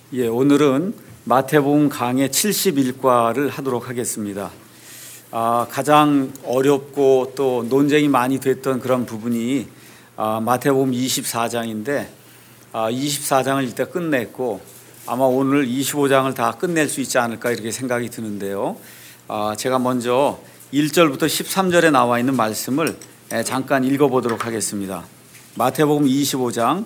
오늘은 마태복음 강해 71과를 하도록 하겠습니다. 가장 어렵고 또 논쟁이 많이 됐던 그런 부분이 마태복음 24장인데 24장을 일단 끝냈고 아마 오늘 25장을 다 끝낼 수 있지 않을까 이렇게 생각이 드는데요. 제가 먼저 1절부터 13절에 나와 있는 말씀을 잠깐 읽어보도록 하겠습니다. 마태복음 25장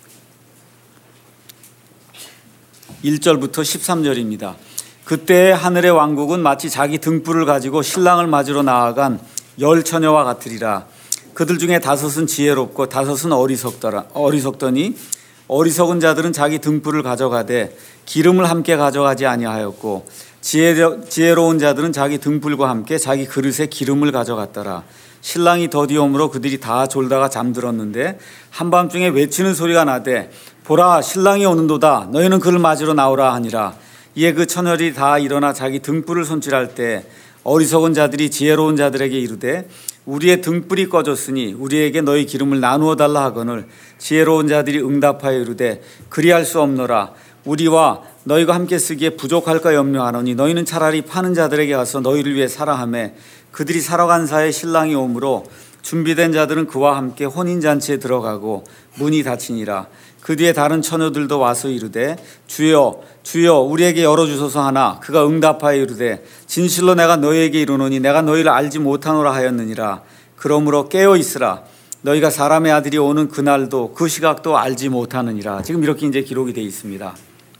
1절부터 13절입니다. 그때 하늘의 왕국은 마치 자기 등불을 가지고 신랑을 맞으러 나아간 열 처녀와 같으리라. 그들 중에 다섯은 지혜롭고 다섯은 어리석더니 어리석은 자들은 자기 등불을 가져가되 기름을 함께 가져가지 아니하였고 지혜로운 자들은 자기 등불과 함께 자기 그릇에 기름을 가져갔더라. 신랑이 더디오므로 그들이 다 졸다가 잠들었는데 한밤중에 외치는 소리가 나되 보라 신랑이 오는도다 너희는 그를 맞으러 나오라 하니라. 이에 그 처녀들이 다 일어나 자기 등불을 손질할 때 어리석은 자들이 지혜로운 자들에게 이르되 우리의 등불이 꺼졌으니 우리에게 너희 기름을 나누어 달라 하거늘 지혜로운 자들이 응답하여 이르되 그리할 수 없노라. 우리와 너희가 함께 쓰기에 부족할까 염려하노니 너희는 차라리 파는 자들에게 가서 너희를 위해 사라 하며 그들이 사러 간 사이에 신랑이 오므로 준비된 자들은 그와 함께 혼인잔치에 들어가고 문이 닫히니라. 그 뒤에 다른 처녀들도 와서 이르되 주여 주여 우리에게 열어주소서 하나 그가 응답하여 이르되 진실로 내가 너희에게 이르노니 내가 너희를 알지 못하노라 하였느니라. 그러므로 깨어 있으라. 너희가 사람의 아들이 오는 그날도 그 시각도 알지 못하느니라. 지금 이렇게 이제 기록이 되어 있습니다.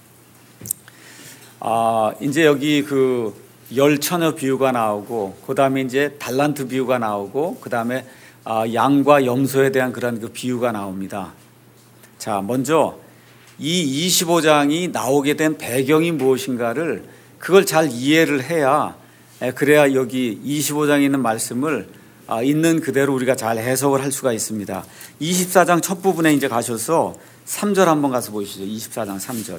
이제 여기 그 열 처녀 비유가 나오고 그 다음에 이제 달란트 비유가 나오고 그 다음에 양과 염소에 대한 그런 그 비유가 나옵니다. 자, 먼저 이 25장이 나오게 된 배경이 무엇인가를 그걸 잘 이해를 해야 그래야 여기 25장에 있는 말씀을 있는 그대로 우리가 잘 해석을 할 수가 있습니다. 24장 첫 부분에 이제 가셔서 3절 한번 가서 보시죠. 24장 3절.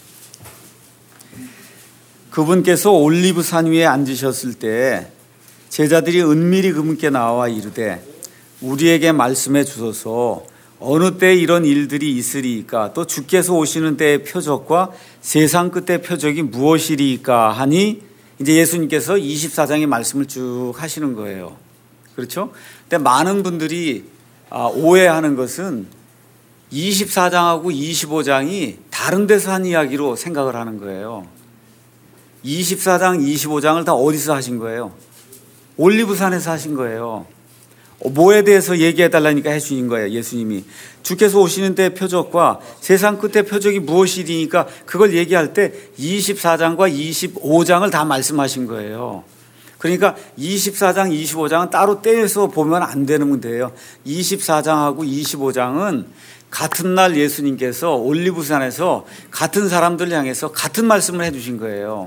그분께서 올리브산 위에 앉으셨을 때 제자들이 은밀히 그분께 나와 이르되 우리에게 말씀해 주소서 어느 때 이런 일들이 있으리이까 또 주께서 오시는 때의 표적과 세상 끝의 표적이 무엇이리이까 하니 이제 예수님께서 24장의 말씀을 쭉 하시는 거예요. 그렇죠? 근데 많은 분들이 오해하는 것은 24장하고 25장이 다른 데서 한 이야기로 생각을 하는 거예요. 24장, 25장을 다 어디서 하신 거예요? 올리브산에서 하신 거예요. 뭐에 대해서 얘기해 달라니까 해주신 거예요. 예수님이 주께서 오시는 때 표적과 세상 끝의 표적이 무엇이니까 그걸 얘기할 때 24장과 25장을 다 말씀하신 거예요. 그러니까 24장, 25장은 따로 떼서 보면 안 되는 문제예요. 24장하고 25장은 같은 날 예수님께서 올리브산에서 같은 사람들 향해서 같은 말씀을 해주신 거예요.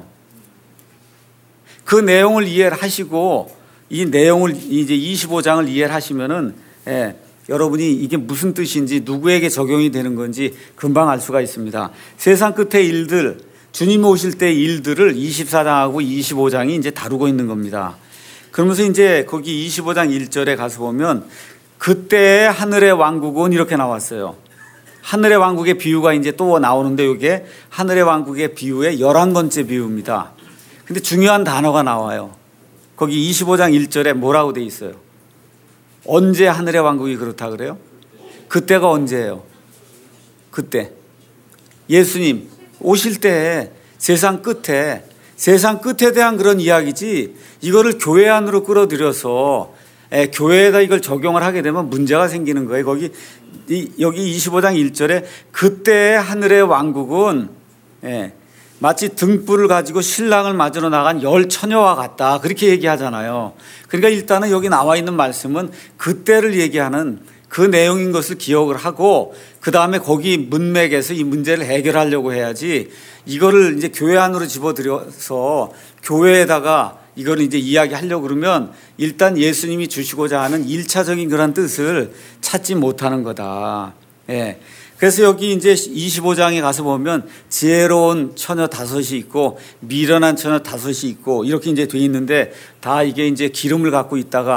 그 내용을 이해를 하시고 이 내용을 이제 25장을 이해를 하시면은 여러분이 이게 무슨 뜻인지 누구에게 적용이 되는 건지 금방 알 수가 있습니다. 세상 끝의 일들, 주님 오실 때의 일들을 24장하고 25장이 이제 다루고 있는 겁니다. 그러면서 이제 거기 25장 1절에 가서 보면 그때 하늘의 왕국은 이렇게 나왔어요. 하늘의 왕국의 비유가 이제 또 나오는데 이게 하늘의 왕국의 비유의 11번째 비유입니다. 근데 중요한 단어가 나와요. 거기 25장 1절에 뭐라고 돼 있어요? 언제 하늘의 왕국이 그렇다 그래요? 그때가 언제예요? 그때 예수님 오실 때 세상 끝에 대한 그런 이야기지 이거를 교회 안으로 끌어들여서 교회에다 이걸 적용을 하게 되면 문제가 생기는 거예요. 여기 25장 1절에 그때 하늘의 왕국은 마치 등불을 가지고 신랑을 맞으러 나간 열 처녀와 같다. 그렇게 얘기하잖아요. 그러니까 일단은 여기 나와 있는 말씀은 그때를 얘기하는 그 내용인 것을 기억을 하고 그 다음에 거기 문맥에서 이 문제를 해결하려고 해야지 이거를 이제 교회 안으로 집어들여서 교회에다가 이걸 이제 이야기하려고 그러면 일단 예수님이 주시고자 하는 1차적인 그런 뜻을 찾지 못하는 거다. 그래서 여기 이제 25장에 가서 보면 지혜로운 처녀 5이 있고 미련한 처녀 5이 있고 이렇게 이제 돼 있는데 다 이게 이제 기름을 갖고 있다가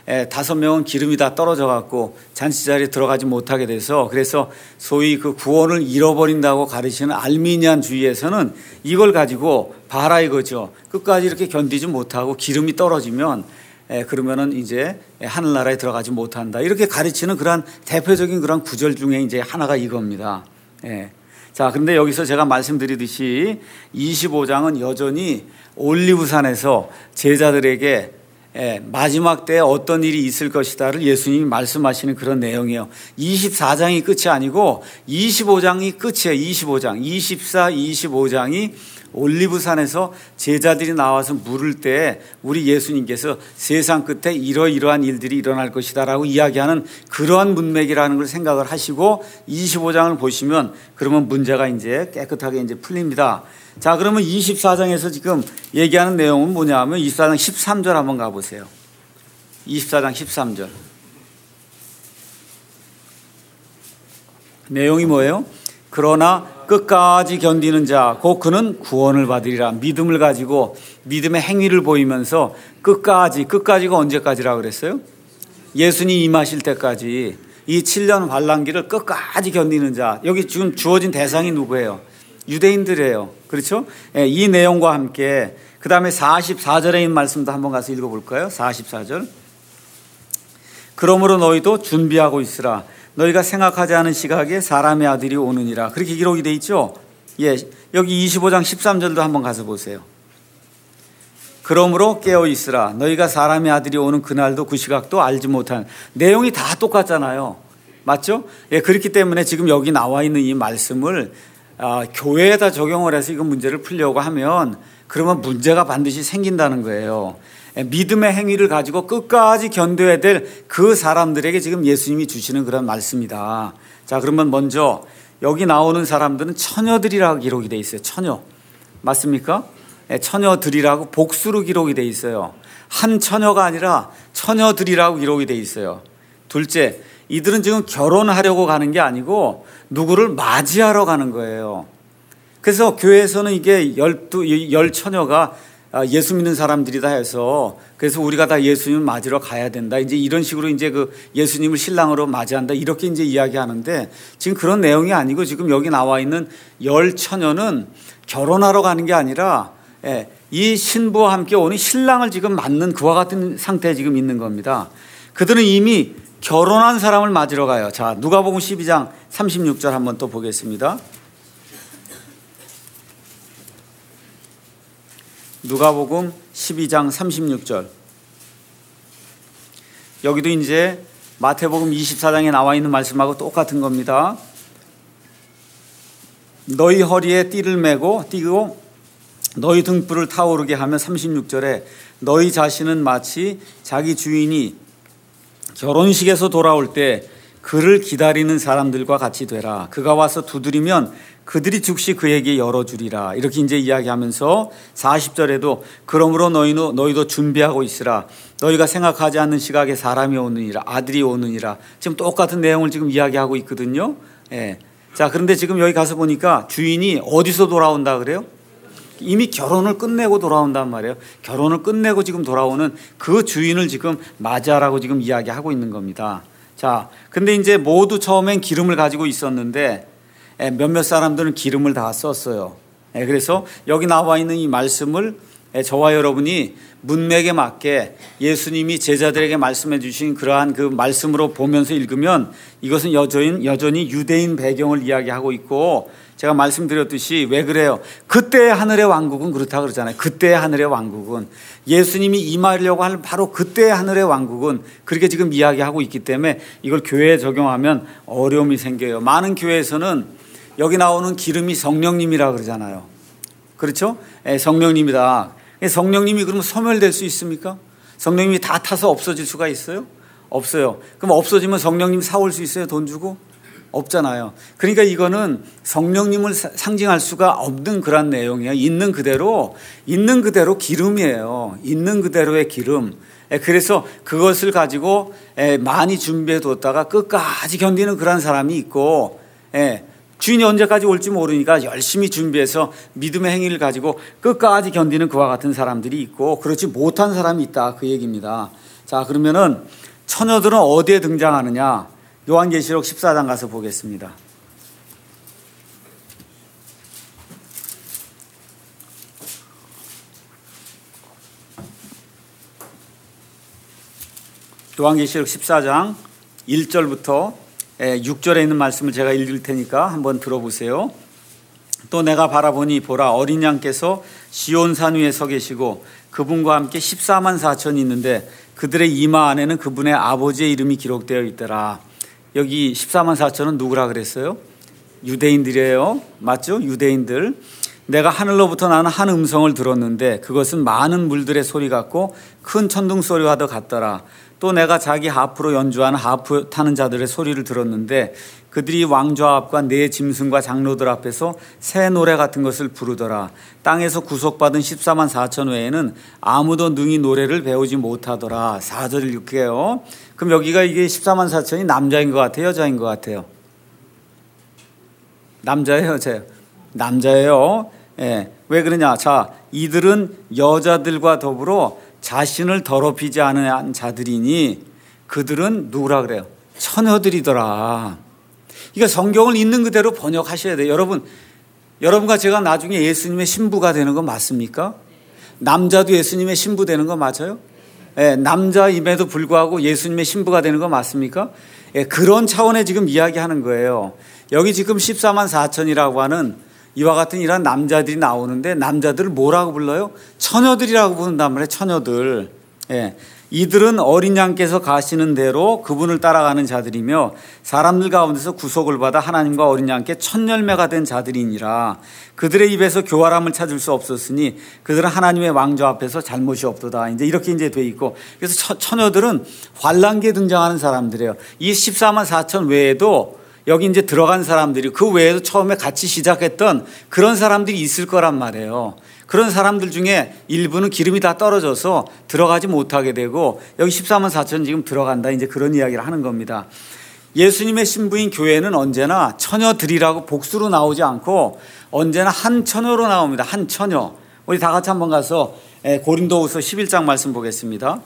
5명은 기름이 다 떨어져 갖고 잔치 자리에 들어가지 못하게 돼서, 그래서 소위 그 구원을 잃어버린다고 가르치는 알미니안주의에서는 이걸 가지고 봐라 이거죠. 끝까지 이렇게 견디지 못하고 기름이 떨어지면 그러면은 이제 하늘나라에 들어가지 못한다, 이렇게 가르치는 그런 대표적인 그런 구절 중에 이제 하나가 이겁니다. 자, 그런데 여기서 제가 말씀드리듯이 25장은 여전히 올리브산에서 제자들에게 마지막 때에 어떤 일이 있을 것이다를 예수님이 말씀하시는 그런 내용이에요. 24장이 끝이 아니고 25장이 끝이에요. 25장, 24, 25장이 올리브산에서 제자들이 나와서 물을 때 우리 예수님께서 세상 끝에 이러이러한 일들이 일어날 것이다 라고 이야기하는 그러한 문맥이라는 걸 생각을 하시고 25장을 보시면 그러면 문제가 이제 깨끗하게 이제 풀립니다. 자, 그러면 24장에서 지금 얘기하는 내용은 뭐냐 하면 24장 13절 한번 가보세요. 24장 13절. 내용이 뭐예요? 그러나 끝까지 견디는 자, 곧 그는 구원을 받으리라. 믿음을 가지고 믿음의 행위를 보이면서 끝까지가 언제까지라고 그랬어요? 예수님 임하실 때까지 이 7년 환란기를 끝까지 견디는 자. 여기 지금 주어진 대상이 누구예요? 유대인들이에요. 그렇죠? 이 내용과 함께 그 다음에 44절에 있는 말씀도 한번 가서 읽어볼까요? 44절. 그러므로 너희도 준비하고 있으라. 너희가 생각하지 않은 시각에 사람의 아들이 오느니라. 그렇게 기록이 돼 있죠? 여기 25장 13절도 한번 가서 보세요. 그러므로 깨어 있으라. 너희가 사람의 아들이 오는 그날도 그 시각도 알지 못한. 내용이 다 똑같잖아요. 맞죠? 그렇기 때문에 지금 여기 나와 있는 이 말씀을 교회에다 적용을 해서 이거 문제를 풀려고 하면 그러면 문제가 반드시 생긴다는 거예요. 믿음의 행위를 가지고 끝까지 견뎌야 될 그 사람들에게 지금 예수님이 주시는 그런 말씀이다. 자, 그러면 먼저 여기 나오는 사람들은 처녀들이라고 기록이 돼 있어요. 처녀. 맞습니까? 처녀들이라고 복수로 기록이 돼 있어요. 한 처녀가 아니라 처녀들이라고 기록이 돼 있어요. 둘째, 이들은 지금 결혼하려고 가는 게 아니고 누구를 맞이하러 가는 거예요. 그래서 교회에서는 이게 열 처녀가 예수 믿는 사람들이다 해서 그래서 우리가 다 예수님을 맞으러 가야 된다. 이제 이런 식으로 이제 그 예수님을 신랑으로 맞이한다. 이렇게 이제 이야기하는데 지금 그런 내용이 아니고 지금 여기 나와 있는 열 처녀는 결혼하러 가는 게 아니라 이 신부와 함께 오는 신랑을 지금 맞는 그와 같은 상태에 지금 있는 겁니다. 그들은 이미 결혼한 사람을 맞으러 가요. 자, 누가복음 12장 36절 한번 또 보겠습니다. 누가복음 12장 36절. 여기도 이제 마태복음 24장에 나와 있는 말씀하고 똑같은 겁니다. 너희 허리에 띠를 메고 띠고 너희 등불을 타오르게 하면 36절에 너희 자신은 마치 자기 주인이 결혼식에서 돌아올 때 그를 기다리는 사람들과 같이 되라. 그가 와서 두드리면 그들이 즉시 그에게 열어주리라. 이렇게 이제 이야기하면서 40절에도 그러므로 너희도 준비하고 있으라. 너희가 생각하지 않는 시각에 사람이 오느니라. 아들이 오느니라. 지금 똑같은 내용을 지금 이야기하고 있거든요. 자, 그런데 지금 여기 가서 보니까 주인이 어디서 돌아온다 그래요? 이미 결혼을 끝내고 돌아온단 말이에요. 결혼을 끝내고 지금 돌아오는 그 주인을 지금 맞이하라고 지금 이야기하고 있는 겁니다. 자, 근데 이제 모두 처음엔 기름을 가지고 있었는데 몇몇 사람들은 기름을 다 썼어요. 그래서 여기 나와 있는 이 말씀을 저와 여러분이 문맥에 맞게 예수님이 제자들에게 말씀해 주신 그러한 그 말씀으로 보면서 읽으면 이것은 여전히 유대인 배경을 이야기하고 있고 제가 말씀드렸듯이 왜 그래요? 그때의 하늘의 왕국은 그렇다 그러잖아요. 그때의 하늘의 왕국은 예수님이 임하려고 하는 바로 그때의 하늘의 왕국은 그렇게 지금 이야기하고 있기 때문에 이걸 교회에 적용하면 어려움이 생겨요. 많은 교회에서는 여기 나오는 기름이 성령님이라 그러잖아요. 그렇죠? 성령님이다. 성령님이 그러면 소멸될 수 있습니까? 성령님이 다 타서 없어질 수가 있어요? 없어요. 그럼 없어지면 성령님 사올 수 있어요? 돈 주고? 없잖아요. 그러니까 이거는 성령님을 상징할 수가 없는 그런 내용이에요. 있는 그대로 기름이에요. 있는 그대로의 기름. 그래서 그것을 가지고 많이 준비해 뒀다가 끝까지 견디는 그런 사람이 있고 주인이 언제까지 올지 모르니까 열심히 준비해서 믿음의 행위를 가지고 끝까지 견디는 그와 같은 사람들이 있고 그렇지 못한 사람이 있다 그 얘기입니다. 자, 그러면은 처녀들은 어디에 등장하느냐? 요한계시록 14장 가서 보겠습니다. 요한계시록 14장 1절부터 6절에 있는 말씀을 제가 읽을 테니까 한번 들어보세요. 또 내가 바라보니 보라, 어린 양께서 시온산 위에 서 계시고 그분과 함께 14만 4천이 있는데 그들의 이마 안에는 그분의 아버지의 이름이 기록되어 있더라. 여기 14만 4천은 누구라 그랬어요? 유대인들이에요. 맞죠? 유대인들. 내가 하늘로부터 나는 한 음성을 들었는데 그것은 많은 물들의 소리 같고 큰 천둥 소리와도 같더라. 또 내가 자기 하프로 연주하는 하프 타는 자들의 소리를 들었는데 그들이 왕좌 앞과 네 짐승과 장로들 앞에서 새 노래 같은 것을 부르더라. 땅에서 구속받은 14만 4천 외에는 아무도 능히 노래를 배우지 못하더라. 4절을 읽게요. 그럼 여기가 이게 14만 4천이 남자인 것 같아요? 여자인 것 같아요? 남자예요? 여자예요? 남자예요. 예. 왜 그러냐? 자, 이들은 여자들과 더불어 자신을 더럽히지 않은 자들이니 그들은 누구라 그래요? 처녀들이더라. 그러니까 성경을 있는 그대로 번역하셔야 돼요. 여러분과 제가 나중에 예수님의 신부가 되는 거 맞습니까? 남자도 예수님의 신부 되는 거 맞아요? 예, 남자임에도 불구하고 예수님의 신부가 되는 거 맞습니까? 예, 그런 차원에 지금 이야기하는 거예요. 여기 지금 14만 4천이라고 하는 이와 같은 이런 남자들이 나오는데 남자들을 뭐라고 불러요? 처녀들이라고 부른단 말이에요. 처녀들. 예. 이들은 어린 양께서 가시는 대로 그분을 따라가는 자들이며 사람들 가운데서 구속을 받아 하나님과 어린 양께 첫 열매가 된 자들이니라. 그들의 입에서 교활함을 찾을 수 없었으니 그들은 하나님의 왕좌 앞에서 잘못이 없도다. 이렇게 돼 있고, 그래서 처녀들은 환란기에 등장하는 사람들이에요. 이 14만 4천 외에도 여기 이제 들어간 사람들이 그 외에도 처음에 같이 시작했던 그런 사람들이 있을 거란 말이에요. 그런 사람들 중에 일부는 기름이 다 떨어져서 들어가지 못하게 되고 여기 14만 4천 지금 들어간다. 이제 그런 이야기를 하는 겁니다. 예수님의 신부인 교회는 언제나 처녀들이라고 복수로 나오지 않고 언제나 한 처녀로 나옵니다. 한 처녀. 우리 다 같이 한번 가서 고린도후서 11장 말씀 보겠습니다.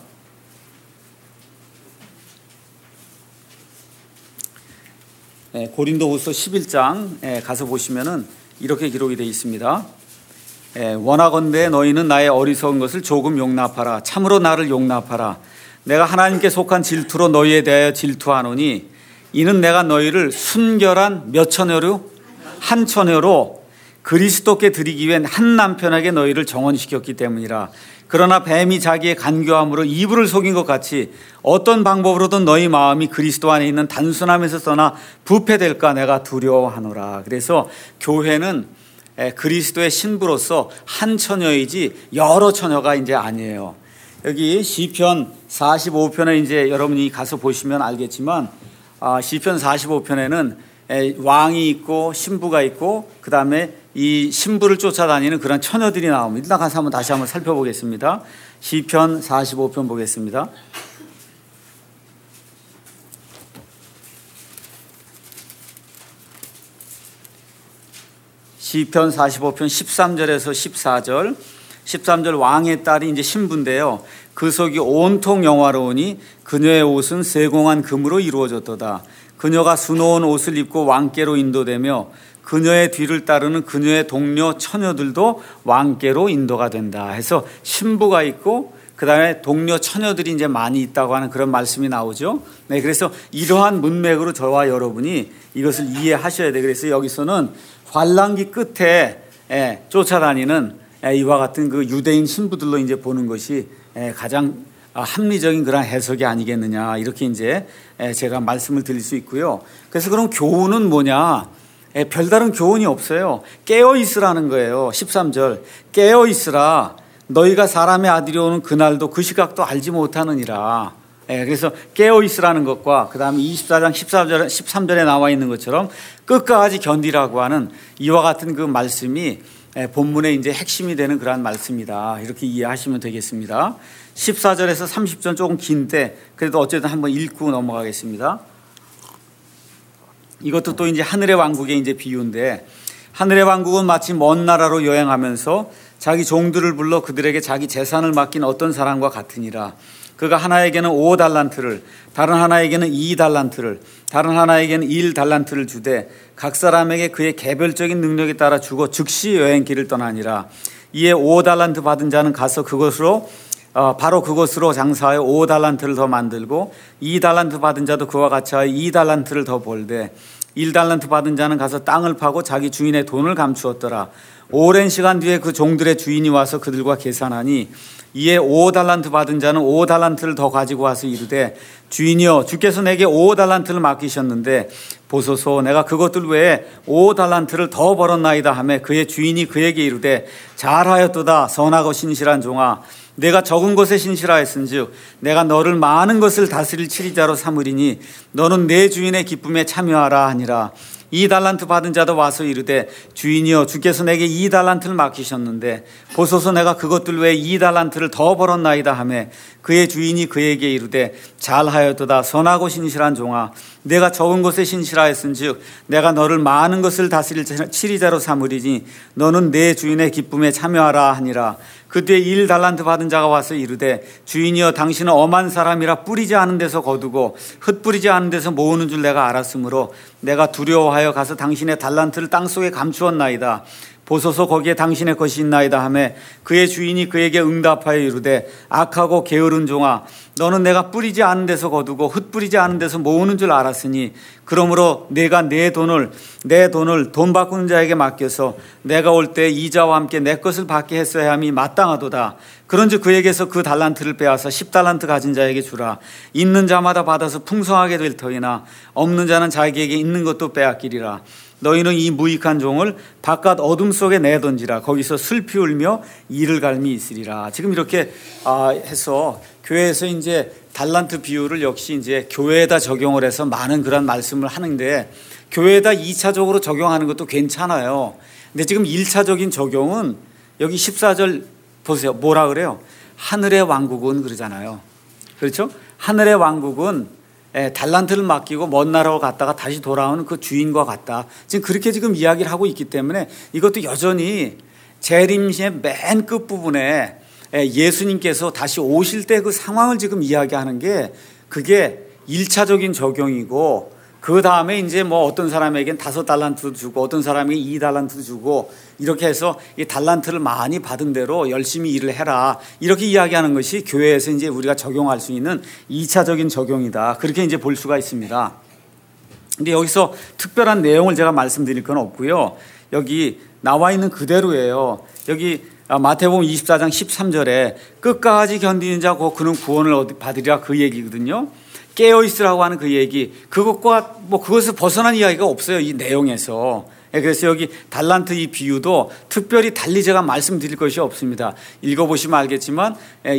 고린도후서 11장 가서 보시면은 이렇게 기록이 되어 있습니다. 원하건대 너희는 나의 어리석은 것을 조금 용납하라. 참으로 나를 용납하라. 내가 하나님께 속한 질투로 너희에 대하여 질투하노니 이는 내가 너희를 순결한 몇 처녀로? 한 처녀로 그리스도께 드리기 위한 한 남편에게 너희를 정언시켰기 때문이라. 그러나 뱀이 자기의 간교함으로 이불을 속인 것 같이 어떤 방법으로든 너희 마음이 그리스도 안에 있는 단순함에서 떠나 부패될까 내가 두려워하노라. 그래서 교회는 그리스도의 신부로서 한 처녀이지 여러 처녀가 이제 아니에요. 여기 시편 45편에 이제 여러분이 가서 보시면 알겠지만 시편 45편에는 왕이 있고 신부가 있고 그 다음에 이 신부를 쫓아다니는 그런 처녀들이 나옵니다. 일단 가서 다시 한번 살펴보겠습니다. 시편 45편 보겠습니다. 시편 45편 13절에서 14절. 13절 왕의 딸이 이제 신부인데요. 그 속이 온통 영화로우니 그녀의 옷은 세공한 금으로 이루어졌도다. 그녀가 수놓은 옷을 입고 왕께로 인도되며 그녀의 뒤를 따르는 그녀의 동료 처녀들도 왕께로 인도가 된다. 해서 신부가 있고 그 다음에 동료 처녀들이 이제 많이 있다고 하는 그런 말씀이 나오죠. 네, 그래서 이러한 문맥으로 저와 여러분이 이것을 이해하셔야 돼요. 그래서 여기서는 환란기 끝에 쫓아다니는 이와 같은 그 유대인 신부들로 이제 보는 것이 가장 합리적인 그런 해석이 아니겠느냐 이렇게 이제 제가 말씀을 드릴 수 있고요. 그래서 그럼 교훈은 뭐냐? 별다른 교훈이 없어요. 깨어 있으라는 거예요. 13절 깨어 있으라. 너희가 사람의 아들이 오는 그날도 그 시각도 알지 못하느니라. 그래서 깨어 있으라는 것과 그 다음에 24장 13절에 나와 있는 것처럼 끝까지 견디라고 하는 이와 같은 그 말씀이 본문의 이제 핵심이 되는 그러한 말씀이다. 이렇게 이해하시면 되겠습니다. 14절에서 30절 조금 긴데 그래도 어쨌든 한번 읽고 넘어가겠습니다. 이것도 또 이제 하늘의 왕국의 이제 비유인데 하늘의 왕국은 마치 먼 나라로 여행하면서 자기 종들을 불러 그들에게 자기 재산을 맡긴 어떤 사람과 같으니라. 그가 하나에게는 5달란트를, 다른 하나에게는 2달란트를, 다른 하나에게는 1달란트를 주되 각 사람에게 그의 개별적인 능력에 따라 주고 즉시 여행길을 떠나니라. 이에 5달란트 받은 자는 가서 바로 그것으로 장사하여 5달란트를 더 만들고 2달란트 받은 자도 그와 같이 하여 2달란트를 더 벌되 1달란트 받은 자는 가서 땅을 파고 자기 주인의 돈을 감추었더라. 오랜 시간 뒤에 그 종들의 주인이 와서 그들과 계산하니 이에 5달란트 받은 자는 5달란트를 더 가지고 와서 이르되 주인이여 주께서 내게 5달란트를 맡기셨는데 보소서 내가 그것들 외에 5달란트를 더 벌었나이다 하매 그의 주인이 그에게 이르되 잘하였도다 선하고 신실한 종아 내가 적은 것에 신실하였은즉 내가 너를 많은 것을 다스릴 치리자로 삼으리니 너는 내 주인의 기쁨에 참여하라 하니라. 2달란트 받은 자도 와서 이르되 주인이여 주께서 내게 2달란트를 맡기셨는데 보소서 내가 그것들 외에 2달란트를 더 벌었나이다 하매 그의 주인이 그에게 이르되 잘하였도다 선하고 신실한 종아 내가 적은 것에 신실하였은즉 내가 너를 많은 것을 다스릴 치리자로 삼으리니 너는 내 주인의 기쁨에 참여하라 하니라. 그때 1달란트 받은 자가 와서 이르되 주인이여 당신은 엄한 사람이라 뿌리지 않은 데서 거두고 흩뿌리지 않은 데서 모으는 줄 내가 알았으므로 내가 두려워하여 가서 당신의 달란트를 땅속에 감추었나이다. 보소서 거기에 당신의 것이 있나이다 하매 그의 주인이 그에게 응답하여 이르되 악하고 게으른 종아 너는 내가 뿌리지 않은 데서 거두고 흩뿌리지 않은 데서 모으는 줄 알았으니 그러므로 내가 내 돈을 돈 바꾸는 자에게 맡겨서 내가 올 때 이자와 함께 내 것을 받게 했어야 함이 마땅하도다. 그런즉 그에게서 그 달란트를 빼앗아 10달란트 가진 자에게 주라. 있는 자마다 받아서 풍성하게 될 터이나 없는 자는 자기에게 있는 것도 빼앗기리라. 너희는 이 무익한 종을 바깥 어둠 속에 내던지라. 거기서 슬피 울며 이를 갈미 있으리라. 지금 이렇게 해서 교회에서 이제 달란트 비율을 역시 이제 교회에다 적용을 해서 많은 그런 말씀을 하는데 교회에다 2차적으로 적용하는 것도 괜찮아요. 근데 지금 1차적인 적용은 여기 14절 보세요. 뭐라 그래요? 하늘의 왕국은 그러잖아요. 그렇죠? 하늘의 왕국은 달란트를 맡기고 먼 나라로 갔다가 다시 돌아오는 그 주인과 같다. 지금 그렇게 지금 이야기를 하고 있기 때문에 이것도 여전히 재림신의 맨 끝부분에 예수님께서 다시 오실 때 그 상황을 지금 이야기하는 게 그게 1차적인 적용이고 그 다음에 이제 뭐 어떤 사람에겐 5달란트 주고 어떤 사람에게 2달란트 주고 이렇게 해서 이 달란트를 많이 받은 대로 열심히 일을 해라. 이렇게 이야기하는 것이 교회에서 이제 우리가 적용할 수 있는 2차적인 적용이다. 그렇게 이제 볼 수가 있습니다. 근데 여기서 특별한 내용을 제가 말씀드릴 건 없고요. 여기 나와 있는 그대로예요. 여기 마태복음 24장 13절에 끝까지 견디는 자 곧 그는 구원을 받으리라 그 얘기거든요. 깨어있으라고 하는 그 얘기, 그것을 벗어난 이야기가 없어요. 이 내용에서. 그래서 여기 달란트 이 비유도 특별히 달리 제가 말씀드릴 것이 없습니다. 읽어보시면 알겠지만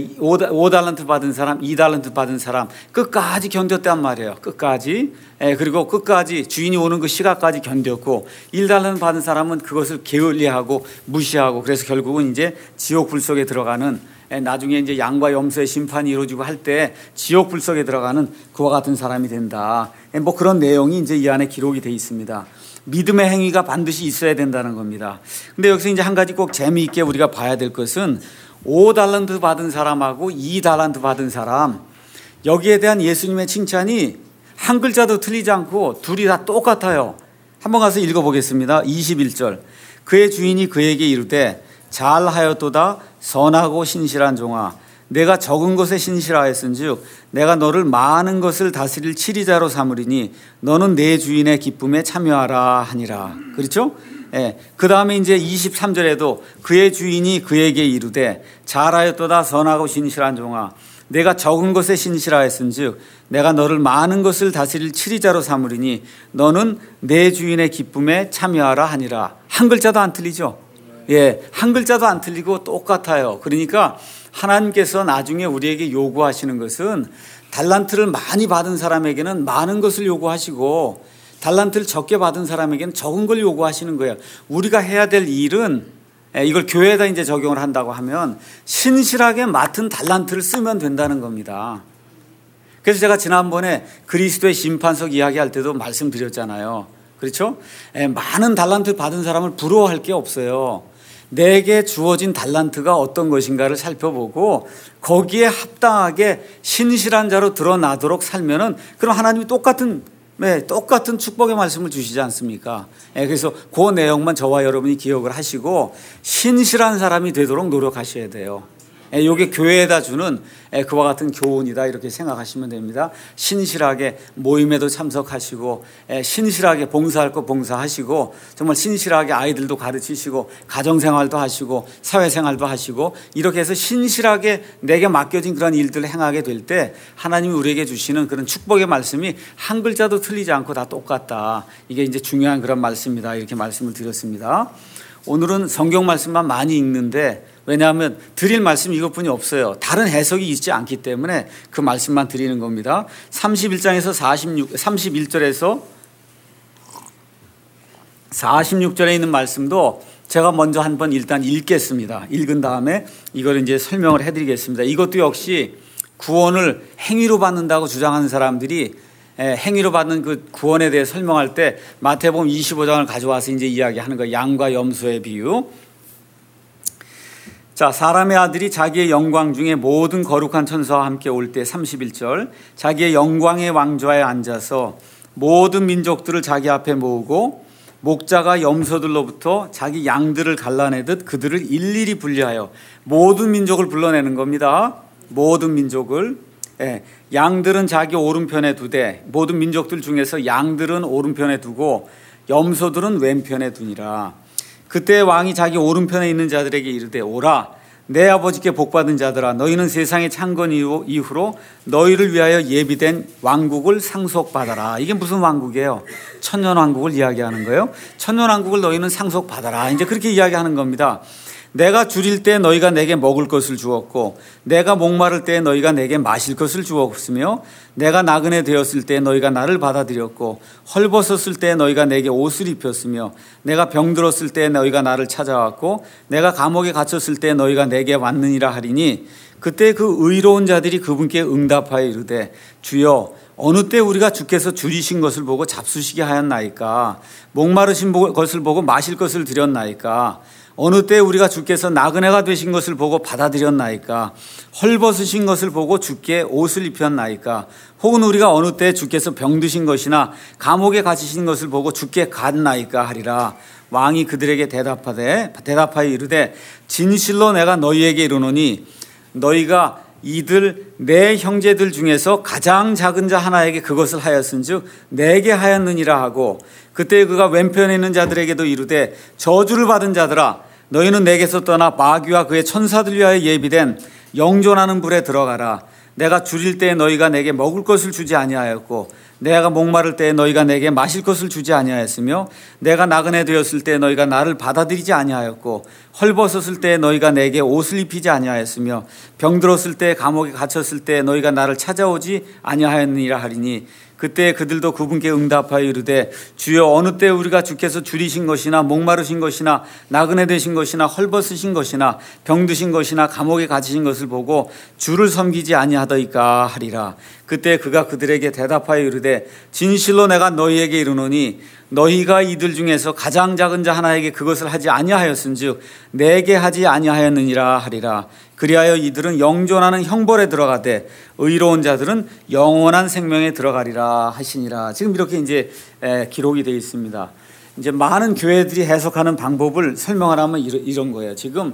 5달란트 받은 사람, 2달란트 받은 사람 끝까지 견뎠단 말이에요. 끝까지. 그리고 끝까지 주인이 오는 그 시각까지 견뎠고 1달란트 받은 사람은 그것을 게을리하고 무시하고 그래서 결국은 이제 지옥 불 속에 들어가는 나중에 이제 양과 염소의 심판이 이루어지고 할 때 지옥 불 속에 들어가는 그와 같은 사람이 된다. 뭐 그런 내용이 이제 이 안에 기록이 되어 있습니다. 믿음의 행위가 반드시 있어야 된다는 겁니다. 근데 여기서 이제 한 가지 꼭 재미있게 우리가 봐야 될 것은 5달란트 받은 사람하고 2달란트 받은 사람 여기에 대한 예수님의 칭찬이 한 글자도 틀리지 않고 둘이 다 똑같아요. 한번 가서 읽어보겠습니다. 21절 그의 주인이 그에게 이르되 잘하였도다 선하고 신실한 종아 내가 적은 것에 신실하였은즉 내가 너를 많은 것을 다스릴 치리자로 삼으리니 너는 내 주인의 기쁨에 참여하라 하니라. 그렇죠? 그 다음에 이제 23절에도 그의 주인이 그에게 이르되 잘하였도다 선하고 신실한 종아 내가 적은 것에 신실하였은즉 내가 너를 많은 것을 다스릴 치리자로 삼으리니 너는 내 주인의 기쁨에 참여하라 하니라. 한 글자도 안 틀리죠? 한 글자도 안 틀리고 똑같아요. 그러니까 하나님께서 나중에 우리에게 요구하시는 것은 달란트를 많이 받은 사람에게는 많은 것을 요구하시고 달란트를 적게 받은 사람에게는 적은 걸 요구하시는 거예요. 우리가 해야 될 일은 이걸 교회에다 이제 적용을 한다고 하면 신실하게 맡은 달란트를 쓰면 된다는 겁니다. 그래서 제가 지난번에 그리스도의 심판석 이야기할 때도 말씀드렸잖아요. 그렇죠? 많은 달란트 받은 사람을 부러워할 게 없어요. 내게 주어진 달란트가 어떤 것인가를 살펴보고 거기에 합당하게 신실한 자로 드러나도록 살면은 그럼 하나님이 똑같은 축복의 말씀을 주시지 않습니까? 그래서 그 내용만 저와 여러분이 기억을 하시고 신실한 사람이 되도록 노력하셔야 돼요. 이게 교회에다 주는 그와 같은 교훈이다 이렇게 생각하시면 됩니다. 신실하게 모임에도 참석하시고 신실하게 봉사할 거 봉사하시고 정말 신실하게 아이들도 가르치시고 가정생활도 하시고 사회생활도 하시고 이렇게 해서 신실하게 내게 맡겨진 그런 일들을 행하게 될 때 하나님이 우리에게 주시는 그런 축복의 말씀이 한 글자도 틀리지 않고 다 똑같다. 이게 이제 중요한 그런 말씀이다 이렇게 말씀을 드렸습니다. 오늘은 성경 말씀만 많이 읽는데 왜냐하면 드릴 말씀이 이것뿐이 없어요. 다른 해석이 있지 않기 때문에 그 말씀만 드리는 겁니다. 31장에서 31절에서 46절에 있는 말씀도 제가 먼저 한번 일단 읽겠습니다. 읽은 다음에 이걸 이제 설명을 해드리겠습니다. 이것도 역시 구원을 행위로 받는다고 주장하는 사람들이 행위로 받는 그 구원에 대해 설명할 때 마태복음 25장을 가져와서 이제 이야기하는 거예요. 양과 염소의 비유. 자, 사람의 아들이 자기의 영광 중에 모든 거룩한 천사와 함께 올 때 31절 자기의 영광의 왕좌에 앉아서 모든 민족들을 자기 앞에 모으고 목자가 염소들로부터 자기 양들을 갈라내듯 그들을 일일이 분리하여 모든 민족을 불러내는 겁니다. 모든 민족을. 양들은 자기 오른편에 두되 모든 민족들 중에서 양들은 오른편에 두고 염소들은 왼편에 두니라. 그때 왕이 자기 오른편에 있는 자들에게 이르되 오라 내 아버지께 복받은 자들아 너희는 세상의 창건 이후로 너희를 위하여 예비된 왕국을 상속받아라. 이게 무슨 왕국이에요? 천년왕국을 이야기하는 거예요. 천년왕국을 너희는 상속받아라. 이제 그렇게 이야기하는 겁니다. 내가 줄일 때 너희가 내게 먹을 것을 주었고 내가 목마를 때 너희가 내게 마실 것을 주었으며 내가 나그네 되었을 때 너희가 나를 받아들였고 헐벗었을 때 너희가 내게 옷을 입혔으며 내가 병들었을 때 너희가 나를 찾아왔고 내가 감옥에 갇혔을 때 너희가 내게 왔느니라 하리니 그때 그 의로운 자들이 그분께 응답하여 이르되 주여 어느 때 우리가 주께서 줄이신 것을 보고 잡수시게 하였나이까 목마르신 것을 보고 마실 것을 드렸나이까 어느 때 우리가 주께서 나그네가 되신 것을 보고 받아들였나이까 헐벗으신 것을 보고 주께 옷을 입혔나이까 혹은 우리가 어느 때 주께서 병드신 것이나 감옥에 갇히신 것을 보고 주께 갔나이까 하리라. 왕이 그들에게 대답하여 이르되 진실로 내가 너희에게 이르노니 너희가 이들 내 형제들 중에서 가장 작은 자 하나에게 그것을 하였은즉 내게 하였느니라 하고 그때 그가 왼편에 있는 자들에게도 이르되 저주를 받은 자들아 너희는 내게서 떠나 마귀와 그의 천사들 위하여 예비된 영존하는 불에 들어가라. 내가 줄일 때 너희가 내게 먹을 것을 주지 아니하였고 내가 목마를 때 너희가 내게 마실 것을 주지 아니하였으며 내가 나그네 되었을 때 너희가 나를 받아들이지 아니하였고 헐벗었을 때 너희가 내게 옷을 입히지 아니하였으며 병들었을 때 감옥에 갇혔을 때 너희가 나를 찾아오지 아니하였느니라 하리니 그때 그들도 그분께 응답하여 이르되 주여 어느 때 우리가 주께서 줄이신 것이나 목마르신 것이나 나그네 되신 것이나 헐벗으신 것이나 병드신 것이나 감옥에 갇히신 것을 보고 주를 섬기지 아니하더이까 하리라. 그때 그가 그들에게 대답하여 이르되 진실로 내가 너희에게 이르노니 너희가 이들 중에서 가장 작은 자 하나에게 그것을 하지 아니하였은즉 내게 하지 아니하였느니라 하리라. 그리하여 이들은 영존하는 형벌에 들어가되 의로운 자들은 영원한 생명에 들어가리라 하시니라. 지금 이렇게 이제 기록이 되어 있습니다. 이제 많은 교회들이 해석하는 방법을 설명하라면 이런 거예요. 지금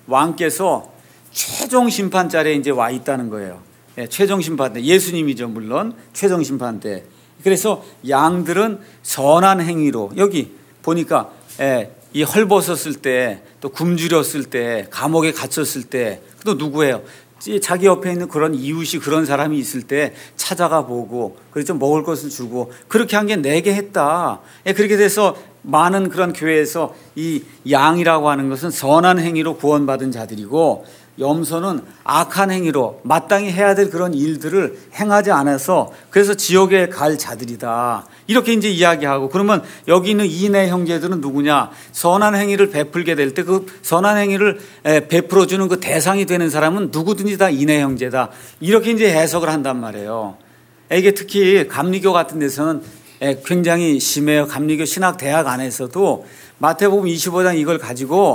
왕께서 최종 심판 자리에 이제 와 있다는 거예요. 최종 심판 때 예수님이죠, 물론 최종 심판 때. 그래서 양들은 선한 행위로 여기 보니까 이 헐벗었을 때 또 굶주렸을 때 감옥에 갇혔을 때 또 누구예요? 자기 옆에 있는 그런 이웃이 그런 사람이 있을 때 찾아가 보고 그래서 먹을 것을 주고 그렇게 한 게 내게 했다. 그렇게 돼서 많은 그런 교회에서 이 양이라고 하는 것은 선한 행위로 구원받은 자들이고 염소는 악한 행위로 마땅히 해야 될 그런 일들을 행하지 않아서 그래서 지옥에 갈 자들이다. 이렇게 이제 이야기하고 그러면 여기 있는 이내 형제들은 누구냐? 선한 행위를 베풀게 될 때 그 선한 행위를 베풀어주는 그 대상이 되는 사람은 누구든지 다 이내 형제다. 이렇게 이제 해석을 한단 말이에요. 이게 특히 감리교 같은 데서는 굉장히 심해요. 감리교 신학대학 안에서도 마태복음 25장 이걸 가지고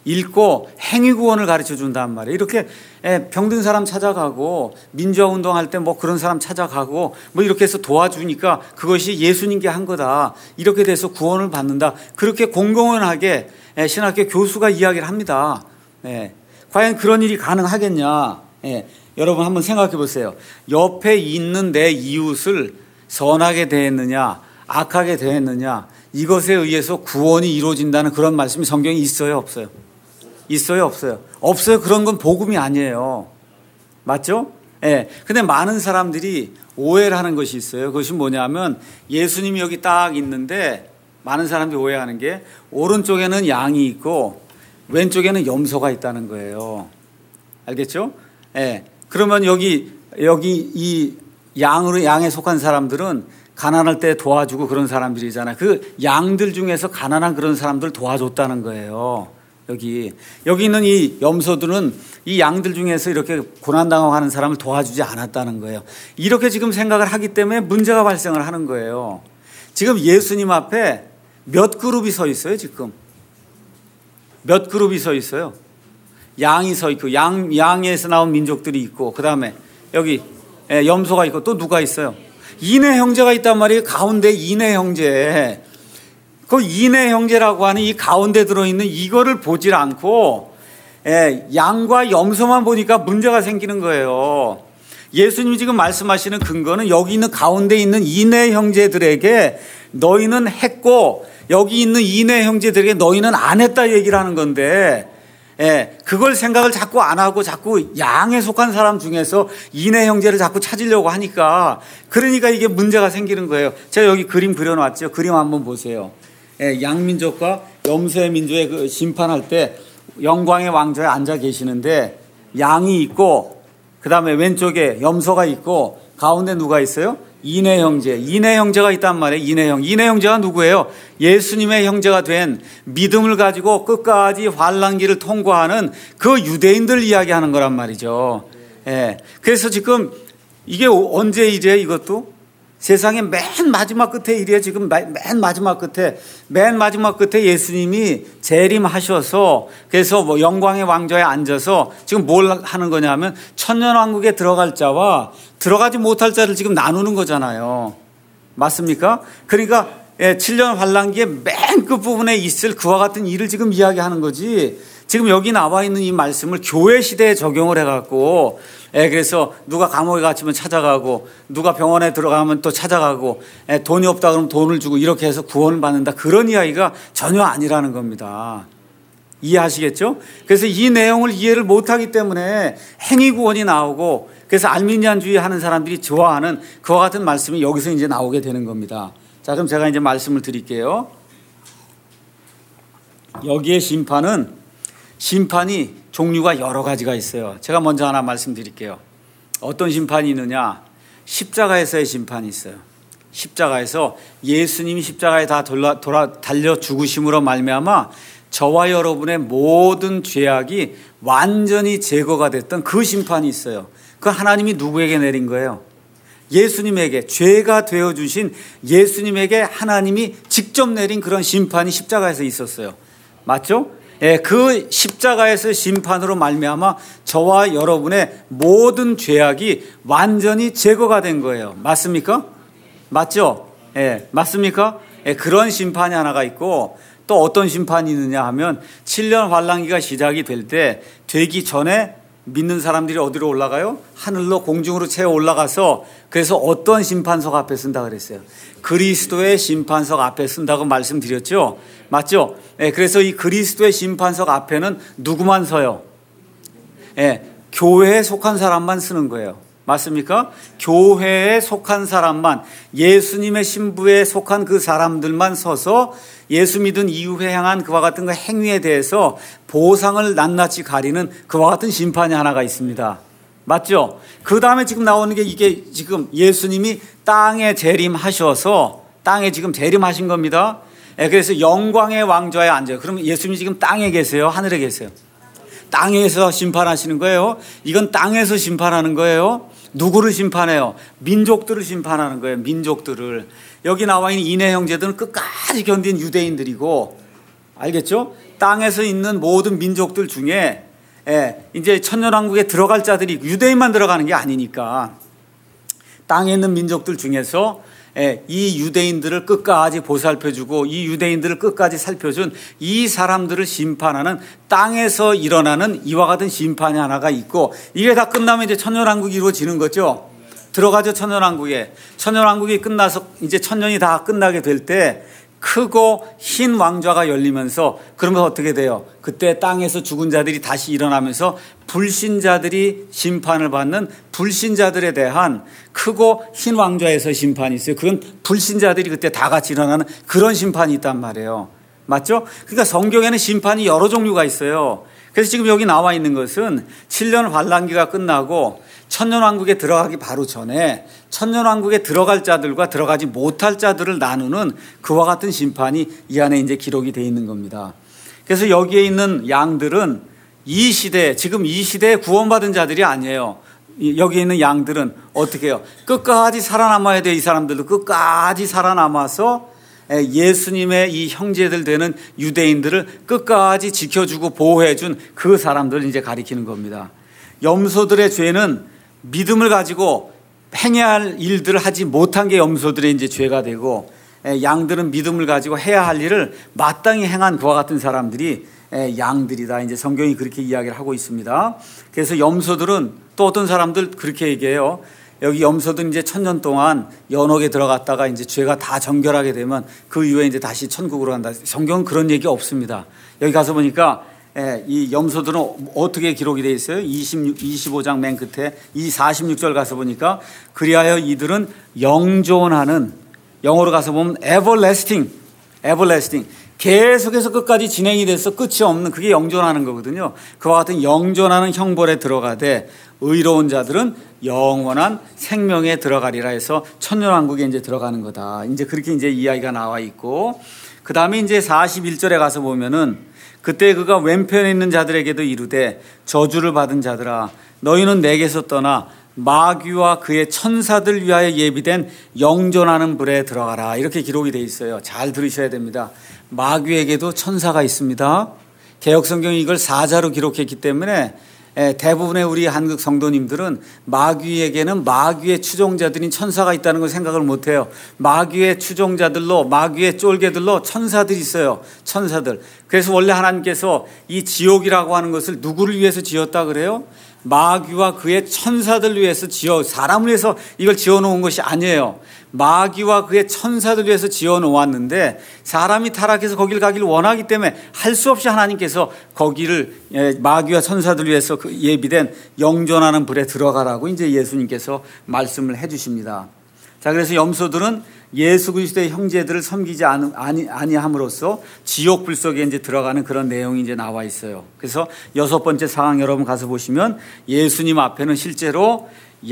읽고 행위구원을 가르쳐 준단 말이에요. 이렇게 병든 사람 찾아가고 민주화 운동할 때 뭐 그런 사람 찾아가고 뭐 이렇게 해서 도와주니까 그것이 예수님께 한 거다. 이렇게 돼서 구원을 받는다. 그렇게 공공연하게 신학교 교수가 이야기를 합니다. 과연 그런 일이 가능하겠냐? 여러분 한번 생각해 보세요. 옆에 있는 내 이웃을 선하게 대했느냐 악하게 대했느냐 이것에 의해서 구원이 이루어진다는 그런 말씀이 성경에 있어요 없어요? 있어요 없어요? 없어요. 그런 건 복음이 아니에요. 맞죠? 근데 많은 사람들이 오해를 하는 것이 있어요. 그것이 뭐냐면 예수님이 여기 딱 있는데 많은 사람들이 오해하는 게 오른쪽에는 양이 있고 왼쪽에는 염소가 있다는 거예요. 알겠죠? 그러면 여기 이 양에 속한 사람들은 가난할 때 도와주고 그런 사람들이잖아요. 그 양들 중에서 가난한 그런 사람들 도와줬다는 거예요. 여기 있는 이 염소들은 이 양들 중에서 이렇게 고난당하고 하는 사람을 도와주지 않았다는 거예요. 이렇게 지금 생각을 하기 때문에 문제가 발생을 하는 거예요. 지금 예수님 앞에 몇 그룹이 서 있어요, 지금? 몇 그룹이 서 있어요? 양이 서 있고, 양에서 나온 민족들이 있고, 그 다음에 여기 염소가 있고, 또 누가 있어요? 이네 형제가 있단 말이에요. 가운데 이네 형제. 그 이네 형제라고 하는 이 가운데 들어있는 이거를 보질 않고, 양과 염소만 보니까 문제가 생기는 거예요. 예수님이 지금 말씀하시는 근거는 여기 있는 가운데 있는 이네 형제들에게 너희는 했고, 여기 있는 이네 형제들에게 너희는 안 했다 얘기를 하는 건데, 그걸 생각을 자꾸 안 하고 자꾸 양에 속한 사람 중에서 이네 형제를 자꾸 찾으려고 하니까 그러니까 이게 문제가 생기는 거예요. 제가 여기 그림 그려놨죠. 그림 한번 보세요. 양민족과 염소의 민족의 그 심판할 때 영광의 왕좌에 앉아 계시는데 양이 있고 그 다음에 왼쪽에 염소가 있고 가운데 누가 있어요? 이네 형제가 있단 말이에요. 이네 형제가 누구예요? 예수님의 형제가 된 믿음을 가지고 끝까지 환난기를 통과하는 그 유대인들 이야기하는 거란 말이죠. 그래서 지금 이게 언제 일이에요? 이것도 세상의 맨 마지막 끝에 일이에요. 지금 맨 마지막 끝에 예수님이 재림하셔서 그래서 뭐 영광의 왕좌에 앉아서 지금 뭘 하는 거냐면 천년왕국에 들어갈 자와 들어가지 못할 자를 지금 나누는 거잖아요. 맞습니까? 그러니까 7년 환란기의 맨 끝부분에 있을 그와 같은 일을 지금 이야기하는 거지. 지금 여기 나와 있는 이 말씀을 교회 시대에 적용을 해갖고 그래서 누가 감옥에 갇히면 찾아가고 누가 병원에 들어가면 또 찾아가고 돈이 없다 그러면 돈을 주고 이렇게 해서 구원을 받는다. 그런 이야기가 전혀 아니라는 겁니다. 이해하시겠죠? 그래서 이 내용을 이해를 못하기 때문에 행위구원이 나오고 그래서 알미니안주의 하는 사람들이 좋아하는 그와 같은 말씀이 여기서 이제 나오게 되는 겁니다. 자, 그럼 제가 이제 말씀을 드릴게요. 여기에 심판이 종류가 여러 가지가 있어요. 제가 먼저 하나 말씀드릴게요. 어떤 심판이 있느냐? 십자가에서의 심판이 있어요. 십자가에서 예수님이 십자가에 다 달려 죽으심으로 말미암아 저와 여러분의 모든 죄악이 완전히 제거가 됐던 그 심판이 있어요. 그 하나님이 누구에게 내린 거예요? 예수님에게, 죄가 되어주신 예수님에게 하나님이 직접 내린 그런 심판이 십자가에서 있었어요. 맞죠? 그 십자가에서 심판으로 말미암아 저와 여러분의 모든 죄악이 완전히 제거가 된 거예요. 맞습니까? 맞죠? 맞습니까? 그런 심판이 하나가 있고 또 어떤 심판이 있느냐 하면 7년 환란기가 시작이 될 때 되기 전에 믿는 사람들이 어디로 올라가요? 하늘로 공중으로 채워 올라가서 그래서 어떤 심판석 앞에 쓴다 그랬어요? 그리스도의 심판석 앞에 쓴다고 말씀드렸죠? 맞죠? 그래서 이 그리스도의 심판석 앞에는 누구만 서요? 교회에 속한 사람만 쓰는 거예요. 맞습니까? 교회에 속한 사람만, 예수님의 신부에 속한 그 사람들만 서서 예수 믿은 이후에 행한 그와 같은 그 행위에 대해서 보상을 낱낱이 가리는 그와 같은 심판이 하나가 있습니다. 맞죠? 그 다음에 지금 나오는 게 이게 지금 예수님이 땅에 재림하셔서 땅에 지금 재림하신 겁니다. 그래서 영광의 왕좌에 앉아요. 그러면 예수님이 지금 땅에 계세요? 하늘에 계세요? 땅에서 심판하시는 거예요. 이건 땅에서 심판하는 거예요. 누구를 심판해요? 민족들을 심판하는 거예요. 민족들을. 여기 나와 있는 이네 형제들은 끝까지 견딘 유대인들이고, 알겠죠? 땅에서 있는 모든 민족들 중에 이제 천년왕국에 들어갈 자들이 유대인만 들어가는 게 아니니까 땅에 있는 민족들 중에서 이 유대인들을 끝까지 보살펴주고 이 유대인들을 끝까지 살펴준 이 사람들을 심판하는 땅에서 일어나는 이와 같은 심판이 하나가 있고, 이게 다 끝나면 이제 천년왕국이 이루어지는 거죠. 들어가죠. 천년왕국에. 천년왕국이 끝나서 이제 천년이 다 끝나게 될 때 크고 흰 왕좌가 열리면서, 그러면 어떻게 돼요? 그때 땅에서 죽은 자들이 다시 일어나면서 불신자들이 심판을 받는 불신자들에 대한 크고 흰 왕좌에서 심판이 있어요. 그건 불신자들이 그때 다 같이 일어나는 그런 심판이 있단 말이에요. 맞죠? 그러니까 성경에는 심판이 여러 종류가 있어요. 그래서 지금 여기 나와 있는 것은 7년 환란기가 끝나고 천년왕국에 들어가기 바로 전에 천년왕국에 들어갈 자들과 들어가지 못할 자들을 나누는 그와 같은 심판이 이 안에 이제 기록이 되어 있는 겁니다. 그래서 여기에 있는 양들은 이 시대, 지금 이 시대에 구원받은 자들이 아니에요. 여기에 있는 양들은 어떻게 해요? 끝까지 살아남아야 돼요. 이 사람들도 끝까지 살아남아서 예수님의 이 형제들 되는 유대인들을 끝까지 지켜주고 보호해준 그 사람들을 이제 가리키는 겁니다. 염소들의 죄는 믿음을 가지고 행해야 할 일들을 하지 못한 게 염소들의 이제 죄가 되고, 양들은 믿음을 가지고 해야 할 일을 마땅히 행한 그와 같은 사람들이 양들이다. 이제 성경이 그렇게 이야기를 하고 있습니다. 그래서 염소들은 또 어떤 사람들 그렇게 얘기해요. 여기 염소들은 이제 1000년 동안 연옥에 들어갔다가 이제 죄가 다 정결하게 되면 그 이후에 이제 다시 천국으로 간다. 성경은 그런 얘기 없습니다. 여기 가서 보니까 이 염소들은 어떻게 기록이 되어 있어요? 25장 맨 끝에 이 46절 가서 보니까 그리하여 이들은 영존하는, 영어로 가서 보면 everlasting 계속해서 끝까지 진행이 돼서 끝이 없는, 그게 영존하는 거거든요. 그와 같은 영존하는 형벌에 들어가되 의로운 자들은 영원한 생명에 들어가리라 해서 천년왕국에 이제 들어가는 거다. 이제 그렇게 이제 이야기가 나와 있고, 그 다음에 이제 41절에 가서 보면은 그때 그가 왼편에 있는 자들에게도 이르되 저주를 받은 자들아 너희는 내게서 떠나 마귀와 그의 천사들 위하여 예비된 영존하는 불에 들어가라. 이렇게 기록이 되어 있어요. 잘 들으셔야 됩니다. 마귀에게도 천사가 있습니다. 개역성경이 이걸 사자로 기록했기 때문에 대부분의 우리 한국 성도님들은 마귀에게는 마귀의 추종자들인 천사가 있다는 걸 생각을 못해요. 마귀의 추종자들로, 마귀의 쫄개들로 천사들이 있어요. 천사들. 그래서 원래 하나님께서 이 지옥이라고 하는 것을 누구를 위해서 지었다 그래요? 마귀와 그의 천사들 위해서 사람을 위해서 이걸 지어놓은 것이 아니에요. 마귀와 그의 천사들 위해서 지어놓았는데 사람이 타락해서 거기를 가기를 원하기 때문에 할 수 없이 하나님께서 거기를 마귀와 천사들 위해서 예비된 영존하는 불에 들어가라고 이제 예수님께서 말씀을 해 주십니다. 자, 그래서 염소들은 예수 그리스도의 형제들을 섬기지 아니함으로써 지옥 불 속에 이제 들어가는 그런 내용이 이제 나와 있어요. 그래서 6번째 상황 여러분 가서 보시면 예수님 앞에는 실제로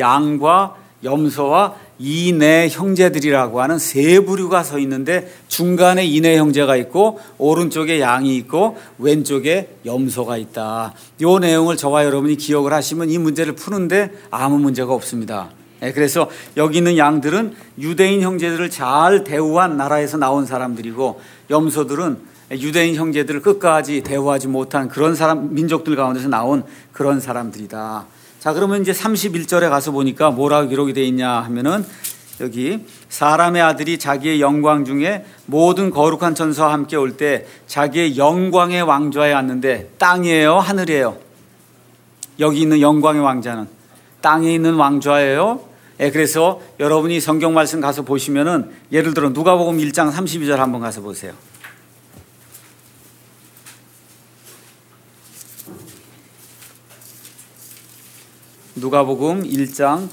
양과 염소와 이네 형제들이라고 하는 세 부류가 서 있는데 중간에 이네 형제가 있고 오른쪽에 양이 있고 왼쪽에 염소가 있다. 이 내용을 저와 여러분이 기억을 하시면 이 문제를 푸는데 아무 문제가 없습니다. 그래서 여기 있는 양들은 유대인 형제들을 잘 대우한 나라에서 나온 사람들이고 염소들은 유대인 형제들을 끝까지 대우하지 못한 그런 민족들 가운데서 나온 그런 사람들이다. 자, 그러면 이제 31절에 가서 보니까 뭐라고 기록이 되어 있냐 하면은 여기 사람의 아들이 자기의 영광 중에 모든 거룩한 천사와 함께 올 때 자기의 영광의 왕좌에 앉는데 땅이에요, 하늘이에요? 여기 있는 영광의 왕자는 땅에 있는 왕좌예요. 그래서 여러분이 성경 말씀 가서 보시면은 예를 들어 누가복음 1장 32절 한번 가서 보세요. 누가복음 1장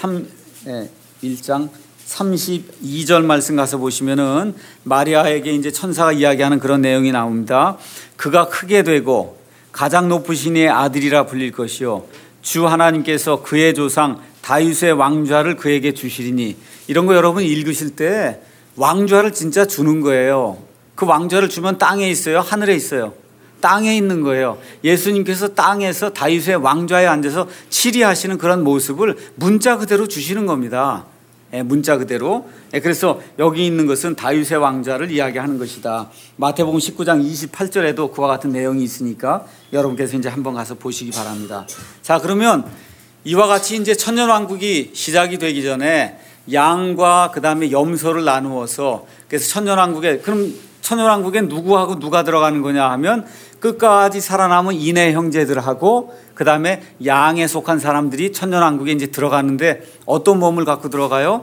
32절 말씀 가서 보시면은 마리아에게 이제 천사가 이야기하는 그런 내용이 나옵니다. 그가 크게 되고 가장 높으신 이의 아들이라 불릴 것이요 주 하나님께서 그의 조상 다윗의 왕좌를 그에게 주시리니. 이런 거 여러분 읽으실 때 왕좌를 진짜 주는 거예요. 그 왕좌를 주면 땅에 있어요, 하늘에 있어요? 땅에 있는 거예요. 예수님께서 땅에서 다윗의 왕좌에 앉아서 치리하시는 그런 모습을 문자 그대로 주시는 겁니다. 문자 그대로. 그래서 여기 있는 것은 다윗의 왕좌를 이야기하는 것이다. 마태복음 19장 28절에도 그와 같은 내용이 있으니까 여러분께서 이제 한번 가서 보시기 바랍니다. 자, 그러면 이와 같이 이제 천년왕국이 시작이 되기 전에 양과 그 다음에 염소를 나누어서, 그래서 그럼 천년왕국에 누구하고 누가 들어가는 거냐 하면 끝까지 살아남은 이네 형제들하고 그 다음에 양에 속한 사람들이 천년왕국에 이제 들어가는데 어떤 몸을 갖고 들어가요?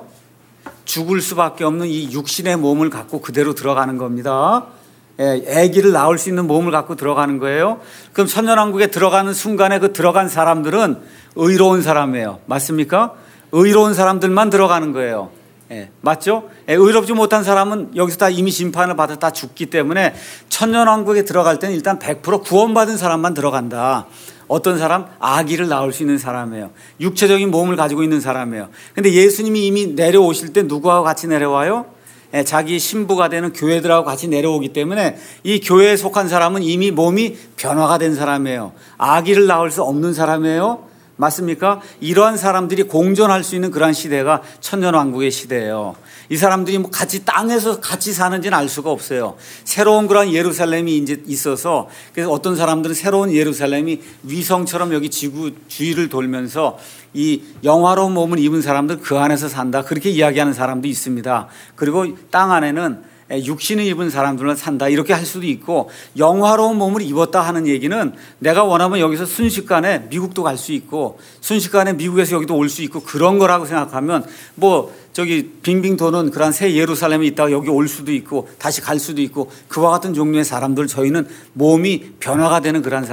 죽을 수밖에 없는 이 육신의 몸을 갖고 그대로 들어가는 겁니다. 아기를 낳을 수 있는 몸을 갖고 들어가는 거예요. 그럼 천년왕국에 들어가는 순간에 그 들어간 사람들은 의로운 사람이에요. 맞습니까? 의로운 사람들만 들어가는 거예요. 맞죠? 의롭지 못한 사람은 여기서 다 이미 심판을 받아 다 죽기 때문에 천년왕국에 들어갈 때는 일단 100% 구원받은 사람만 들어간다. 어떤 사람? 아기를 낳을 수 있는 사람이에요. 육체적인 몸을 가지고 있는 사람이에요. 근데 예수님이 이미 내려오실 때 누구하고 같이 내려와요? 자기 신부가 되는 교회들하고 같이 내려오기 때문에 이 교회에 속한 사람은 이미 몸이 변화가 된 사람이에요. 아기를 낳을 수 없는 사람이에요. 맞습니까? 이러한 사람들이 공존할 수 있는 그러한 시대가 천년왕국의 시대예요. 이 사람들이 뭐 같이 땅에서 같이 사는지는 알 수가 없어요. 새로운 그러한 예루살렘이 이제 있어서, 그래서 어떤 사람들은 새로운 예루살렘이 위성처럼 여기 지구 주위를 돌면서 이 영화로운 몸을 입은 사람들 그 안에서 산다, 그렇게 이야기하는 사람도 있습니다. 그리고 땅 안에는 육신을 입은 사람들은 산다, 이렇게 할 수도 있고, 영화로운 몸을 입었다 하는 얘기는 내가 원하면 여기서 순식간에 미국도 갈 수 있고 순식간에 미국에서 여기도 올 수 있고 그런 거라고 생각하면 뭐 저기 빙빙 도는 그런 새 예루살렘에 있다가 여기 올 수도 있고 다시 갈 수도 있고, 그와 같은 종류의 사람들, 저희는 몸이 변화가 되는 그런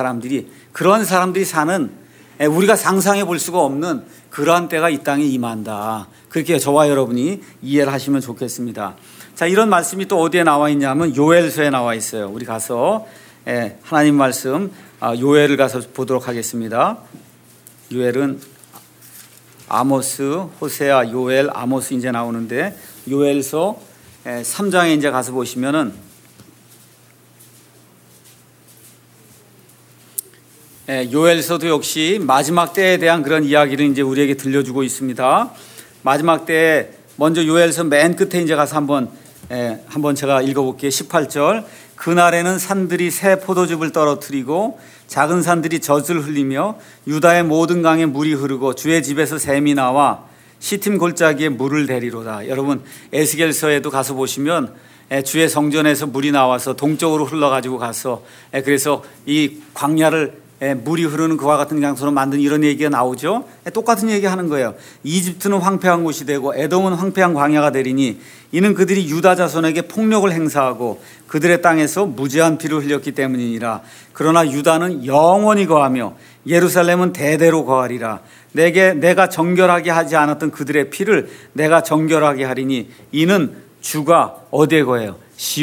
사람들이 사는 우리가 상상해 볼 수가 없는 그러한 때가 이 땅에 임한다. 그렇게 저와 여러분이 이해를 하시면 좋겠습니다. 자, 이런 말씀이 또 어디에 나와 있냐면 요엘서에 나와 있어요. 우리 가서 하나님 말씀 요엘을 가서 보도록 하겠습니다. 요엘은 아모스, 호세아, 요엘, 아모스 이제 나오는데, 요엘서 3장에 이제 가서 보시면은 요엘서도 역시 마지막 때에 대한 그런 이야기를 이제 우리에게 들려주고 있습니다. 마지막 때에 먼저 요엘서 맨 끝에 이제 가서 한번 제가 읽어볼게요. 18절. 그날에는 산들이 새 포도즙을 떨어뜨리고 작은 산들이 젖을 흘리며 유다의 모든 강에 물이 흐르고 주의 집에서 샘이 나와 시팀 골짜기에 물을 대리로다. 여러분 에스겔서에도 가서 보시면 주의 성전에서 물이 나와서 동쪽으로 흘러가지고 가서 그래서 이 광야를 물이 흐르는 그와 같은 장소로 만든 이런 얘기가 나오죠. 똑같은 얘기 하는 거예요. 이집트는 황폐한 곳이 되고 에돔은 황폐한 광야가 되리니 이는 그들이 유다 자손에게 폭력을 행사하고 그들의 땅에서 무죄한 피를 흘렸기 때문이니라. 그러나 유다는 영원히 거하며 예루살렘은 대대로 거하리라. 내가 정결하게 하지 않았던 그들의 피를 내가 정결하게 하리니 이는 주가 어디에 거해요?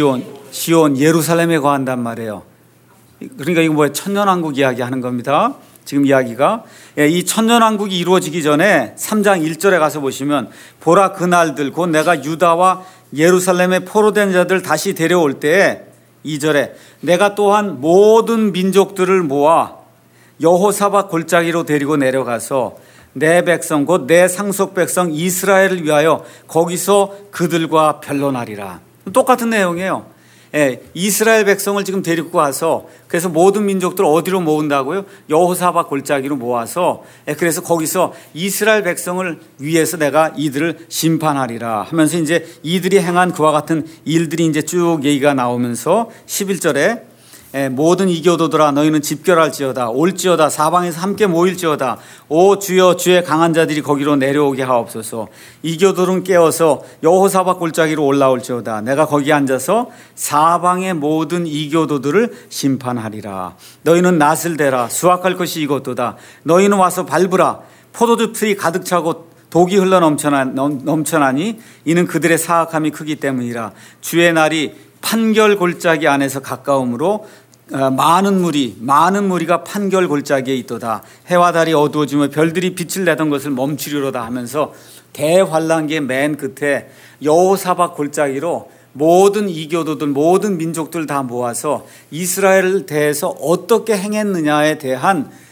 시온 예루살렘에 거한단 말이에요. 그러니까 이거 뭐예요? 천년왕국 이야기 하는 겁니다. 지금 이야기가 이 천년왕국이 이루어지기 전에 3장 1절에 가서 보시면 보라 그날들 곧 내가 유다와 예루살렘의 포로된 자들 다시 데려올 때에 2절에 내가 또한 모든 민족들을 모아 여호사밧 골짜기로 데리고 내려가서 내 백성 곧 내 상속 백성 이스라엘을 위하여 거기서 그들과 변론하리라. 똑같은 내용이에요. 이스라엘 백성을 지금 데리고 와서 그래서 모든 민족들 어디로 모은다고요? 여호사밧 골짜기로 모아서 그래서 거기서 이스라엘 백성을 위해서 내가 이들을 심판하리라 하면서 이제 이들이 행한 그와 같은 일들이 이제 쭉 얘기가 나오면서 11절에 모든 이교도들아 너희는 집결할지어다 올지어다 사방에서 함께 모일지어다 오 주여 주의 강한 자들이 거기로 내려오게 하옵소서. 이교도들은 깨어서 여호사밧 골짜기로 올라올지어다 내가 거기 앉아서 사방의 모든 이교도들을 심판하리라. 너희는 낫을 대라 수확할 것이 이것도다. 너희는 와서 밟으라 포도즙 틀이 가득 차고 독이 흘러 넘쳐나니 이는 그들의 사악함이 크기 때문이라. 주의 날이 판결 골짜기 안에서 가까움으로 많은 무리가 판결 골짜기에 있도다. 해와 달이 어두워지며 별들이 빛을 내던 것을 멈추리로다 하면서 대환란기의 맨 끝에 여호사밧 골짜기로 모든 이교도들 모든 민족들 다 모아서 이스라엘을 대해서 어떻게 행했느냐에 대한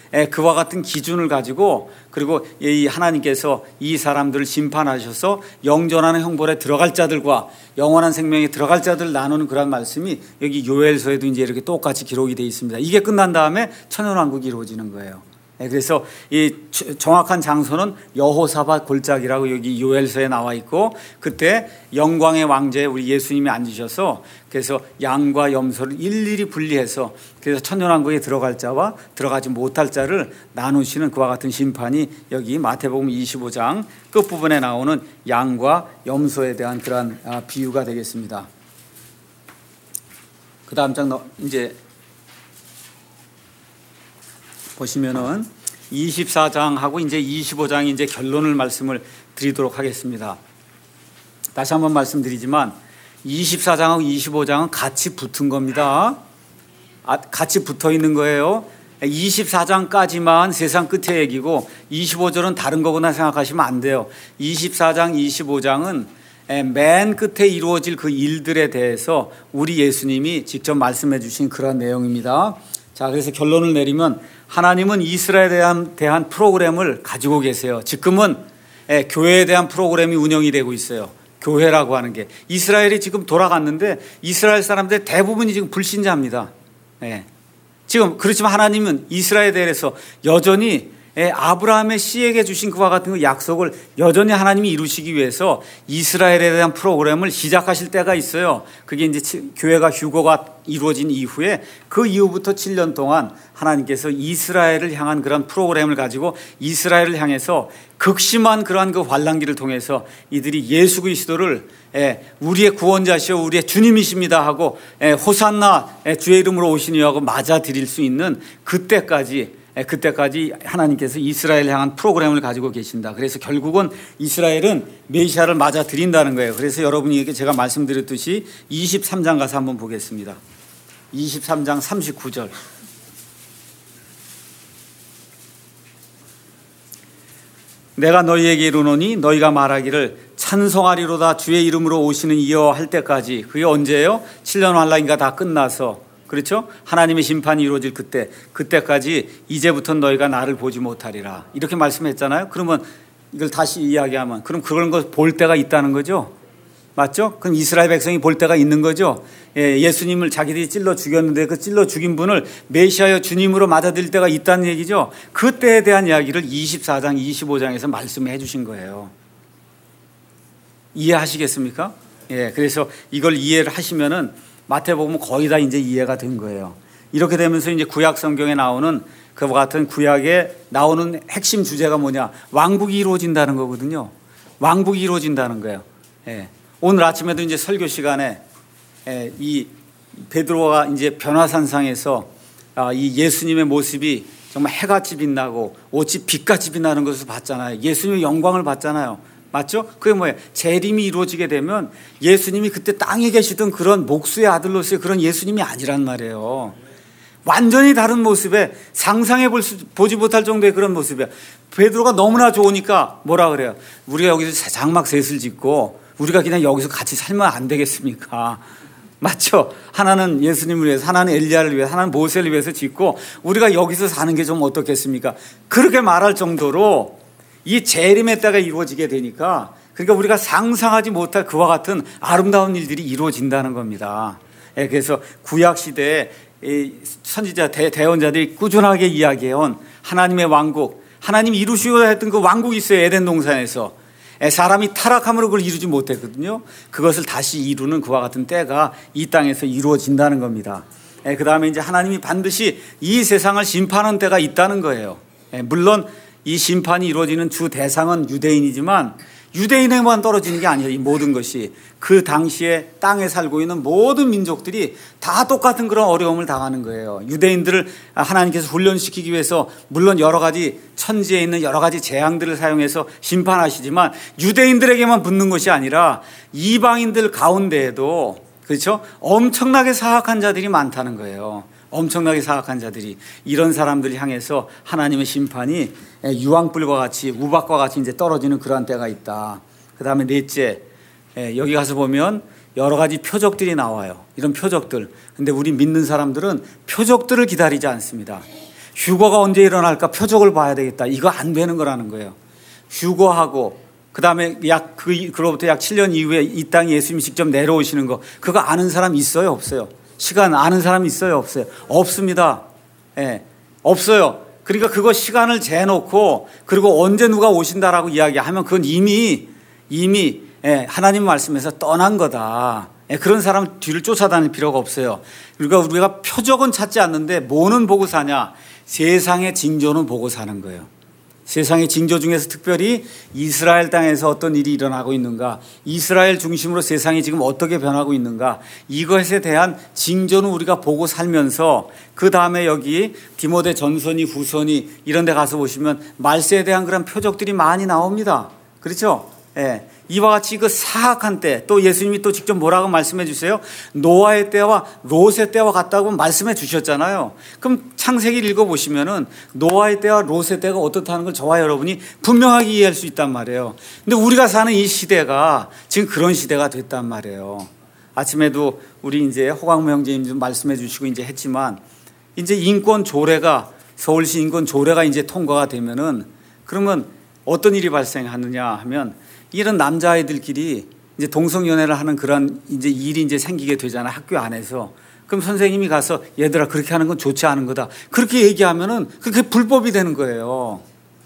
그와 같은 기준을 가지고 그리고 이 하나님께서 이 사람들을 심판하셔서 영존하는 형벌에 들어갈 자들과 영원한 생명에 들어갈 자들을 나누는 그런 말씀이 여기 요엘서에도 이제 이렇게 똑같이 기록이 되어 있습니다. 이게 끝난 다음에 천년왕국이 이루어지는 거예요. 그래서 이 정확한 장소는 여호사밧 골짜기라고 여기 요엘서에 나와 있고, 그때 영광의 왕좌에 우리 예수님이 앉으셔서 그래서 양과 염소를 일일이 분리해서 그래서 천년왕국에 들어갈 자와 들어가지 못할 자를 나누시는 그와 같은 심판이 여기 마태복음 25장 끝부분에 나오는 양과 염소에 대한 그러한 비유가 되겠습니다. 그 다음 장 이제 보시면은 24장하고 이제 25장이 이제 결론을 말씀을 드리도록 하겠습니다. 다시 한번 말씀드리지만 24장하고 25장은 같이 붙은 겁니다. 같이 붙어 있는 거예요. 24장까지만 세상 끝의 얘기고 25절은 다른 거구나 생각하시면 안 돼요. 24장, 25장은 맨 끝에 이루어질 그 일들에 대해서 우리 예수님이 직접 말씀해 주신 그런 내용입니다. 자, 그래서 결론을 내리면 하나님은 이스라엘에 대한 프로그램을 가지고 계세요. 지금은 교회에 대한 프로그램이 운영이 되고 있어요. 교회라고 하는 게 이스라엘이 지금 돌아갔는데 이스라엘 사람들 대부분이 지금 불신자입니다. 지금 그렇지만 하나님은 이스라엘에 대해서 여전히 아브라함의 씨에게 주신 그와 같은 그 약속을 여전히 하나님이 이루시기 위해서 이스라엘에 대한 프로그램을 시작하실 때가 있어요. 그게 이제 교회가 휴거가 이루어진 이후에 그 이후부터 7년 동안 하나님께서 이스라엘을 향한 그런 프로그램을 가지고 이스라엘을 향해서 극심한 그러한 그 환난기를 통해서 이들이 예수 그리스도를 우리의 구원자시오 우리의 주님이십니다 하고 호산나 주의 이름으로 오시니 하고 맞아들일 수 있는 그때까지 하나님께서 이스라엘을 향한 프로그램을 가지고 계신다. 그래서 결국은 이스라엘은 메시아를 맞아들인다는 거예요. 그래서 여러분에게 제가 말씀드렸듯이 23장 가서 한번 보겠습니다. 23장 39절. 내가 너희에게 이르노니 너희가 말하기를 찬송하리로다 주의 이름으로 오시는 이여 할 때까지. 그게 언제예요? 7년 환란기가 다 끝나서, 그렇죠? 하나님의 심판이 이루어질 그때까지 이제부터는 너희가 나를 보지 못하리라 이렇게 말씀했잖아요. 그러면 이걸 다시 이야기하면 그럼 그런 거 볼 때가 있다는 거죠. 맞죠? 그럼 이스라엘 백성이 볼 때가 있는 거죠. 예수님을 자기들이 찔러 죽였는데 그 찔러 죽인 분을 메시아여 주님으로 맞아들일 때가 있다는 얘기죠. 그때에 대한 이야기를 24장 25장에서 말씀해 주신 거예요. 이해하시겠습니까? 그래서 이걸 이해를 하시면은 마태복음 거의 다 이제 이해가 된 거예요. 이렇게 되면서 이제 구약 성경에 나오는 그와 같은 구약에 나오는 핵심 주제가 뭐냐? 왕국이 이루어진다는 거거든요. 왕국이 이루어진다는 거예요. 오늘 아침에도 이제 설교 시간에 이 베드로가 이제 변화산상에서 이 예수님의 모습이 정말 해같이 빛나고 옷이 빛같이 빛나는 것을 봤잖아요. 예수님의 영광을 봤잖아요. 맞죠? 그게 뭐예요? 재림이 이루어지게 되면 예수님이 그때 땅에 계시던 그런 목수의 아들로서의 그런 예수님이 아니란 말이에요. 완전히 다른 모습에 상상해 보지 못할 정도의 그런 모습이에요. 베드로가 너무나 좋으니까 뭐라 그래요? 우리가 여기서 장막 셋을 짓고 우리가 그냥 여기서 같이 살면 안 되겠습니까? 맞죠? 하나는 예수님을 위해서, 하나는 엘리야를 위해서, 하나는 모세를 위해서 짓고 우리가 여기서 사는 게 좀 어떻겠습니까? 그렇게 말할 정도로 이 재림의 때가 이루어지게 되니까 그러니까 우리가 상상하지 못할 그와 같은 아름다운 일들이 이루어진다는 겁니다. 그래서 구약시대에 선지자 대언자들이 꾸준하게 이야기해온 하나님의 왕국, 하나님이 이루시고자 했던 그 왕국이 있어요. 에덴 동산에서. 사람이 타락함으로 그걸 이루지 못했거든요. 그것을 다시 이루는 그와 같은 때가 이 땅에서 이루어진다는 겁니다. 그 다음에 이제 하나님이 반드시 이 세상을 심판하는 때가 있다는 거예요. 물론 이 심판이 이루어지는 주 대상은 유대인이지만 유대인에만 떨어지는 게 아니에요. 이 모든 것이 그 당시에 땅에 살고 있는 모든 민족들이 다 똑같은 그런 어려움을 당하는 거예요. 유대인들을 하나님께서 훈련시키기 위해서 물론 여러 가지 천지에 있는 여러 가지 재앙들을 사용해서 심판하시지만 유대인들에게만 붙는 것이 아니라 이방인들 가운데에도, 그렇죠? 엄청나게 사악한 자들이 많다는 거예요. 엄청나게 사악한 자들이, 이런 사람들을 향해서 하나님의 심판이 유황불과 같이 우박과 같이 이제 떨어지는 그러한 때가 있다. 그 다음에 넷째, 여기 가서 보면 여러 가지 표적들이 나와요. 이런 표적들. 근데 우리 믿는 사람들은 표적들을 기다리지 않습니다. 휴거가 언제 일어날까 표적을 봐야 되겠다. 이거 안 되는 거라는 거예요. 휴거하고 그다음에 그로부터 약 7년 이후에 이 땅에 예수님이 직접 내려오시는 거, 그거 아는 사람 있어요, 없어요? 시간 아는 사람 있어요, 없어요? 없습니다. 예, 없어요. 그러니까 그거 시간을 재놓고 그리고 언제 누가 오신다라고 이야기하면 그건 이미 하나님 말씀에서 떠난 거다. 그런 사람 뒤를 쫓아다닐 필요가 없어요. 그러니까 우리가 표적은 찾지 않는데 뭐는 보고 사냐? 세상의 징조는 보고 사는 거예요. 세상의 징조 중에서 특별히 이스라엘 땅에서 어떤 일이 일어나고 있는가, 이스라엘 중심으로 세상이 지금 어떻게 변하고 있는가, 이것에 대한 징조는 우리가 보고 살면서 그 다음에 여기 디모데 전서니 후서니 이런 데 가서 보시면 말세에 대한 그런 표적들이 많이 나옵니다. 그렇죠? 예. 이와 같이 그 사악한 때, 또 예수님이 또 직접 뭐라고 말씀해 주세요? 노아의 때와 롯의 때와 같다고 말씀해 주셨잖아요. 그럼 창세기를 읽어보시면은 노아의 때와 롯의 때가 어떻다는 걸 저와 여러분이 분명하게 이해할 수 있단 말이에요. 근데 우리가 사는 이 시대가 지금 그런 시대가 됐단 말이에요. 아침에도 우리 이제 호강모 형제님 좀 말씀해 주시고 이제 했지만, 이제 인권 조례가, 서울시 인권 조례가 이제 통과가 되면은 그러면 어떤 일이 발생하느냐 하면, 이런 남자아이들끼리 이제 동성연애를 하는 그런 이제 일이 이제 생기게 되잖아, 학교 안에서. 그럼 선생님이 가서 얘들아 그렇게 하는 건 좋지 않은 거다, 그렇게 얘기하면은 그게 불법이 되는 거예요.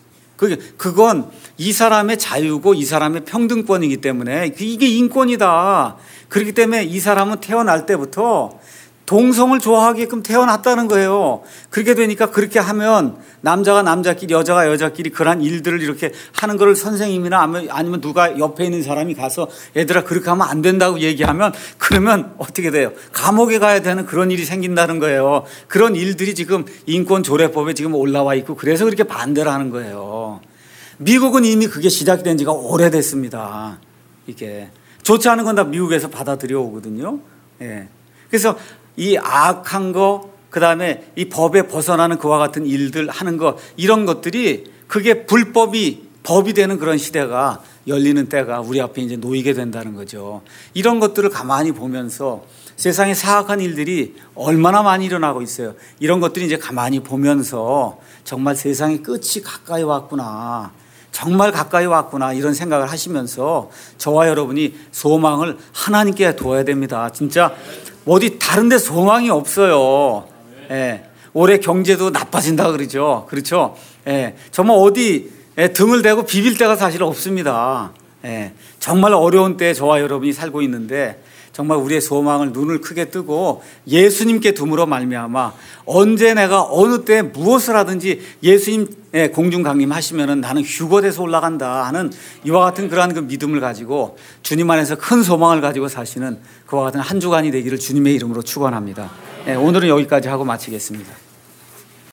그건 이 사람의 자유고 이 사람의 평등권이기 때문에 이게 인권이다. 그렇기 때문에 이 사람은 태어날 때부터 동성을 좋아하게끔 태어났다는 거예요. 그렇게 되니까 그렇게 하면 남자가 남자끼리 여자가 여자끼리 그런 일들을 이렇게 하는 걸 선생님이나 아니면 누가 옆에 있는 사람이 가서 얘들아 그렇게 하면 안 된다고 얘기하면, 그러면 어떻게 돼요? 감옥에 가야 되는 그런 일이 생긴다는 거예요. 그런 일들이 지금 인권조례법에 지금 올라와 있고, 그래서 그렇게 반대를 하는 거예요. 미국은 이미 그게 시작된 지가 오래됐습니다. 이게 좋지 않은 건 다 미국에서 받아들여 오거든요. 예. 그래서 이 악한 거, 그 다음에 이 법에 벗어나는 그와 같은 일들 하는 거, 이런 것들이 그게 법이 되는 그런 시대가 열리는 때가 우리 앞에 이제 놓이게 된다는 거죠. 이런 것들을 가만히 보면서 세상에 사악한 일들이 얼마나 많이 일어나고 있어요. 이런 것들이 이제 가만히 보면서 정말 세상의 끝이 가까이 왔구나, 정말 가까이 왔구나, 이런 생각을 하시면서 저와 여러분이 소망을 하나님께 둬야 됩니다. 진짜 어디 다른 데 소망이 없어요. 예. 올해 경제도 나빠진다 그러죠. 그렇죠? 예. 정말 어디 등을 대고 비빌 데가 사실 없습니다. 예. 정말 어려운 때에 저와 여러분이 살고 있는데, 정말 우리의 소망을 눈을 크게 뜨고 예수님께 둠으로 말미암아 언제 내가 어느 때 무엇을 하든지 예수님 공중 강림하시면은 나는 휴거돼서 올라간다 하는 이와 같은 그러한 그 믿음을 가지고 주님 안에서 큰 소망을 가지고 사시는 그와 같은 한 주간이 되기를 주님의 이름으로 축원합니다. 오늘은 여기까지 하고 마치겠습니다.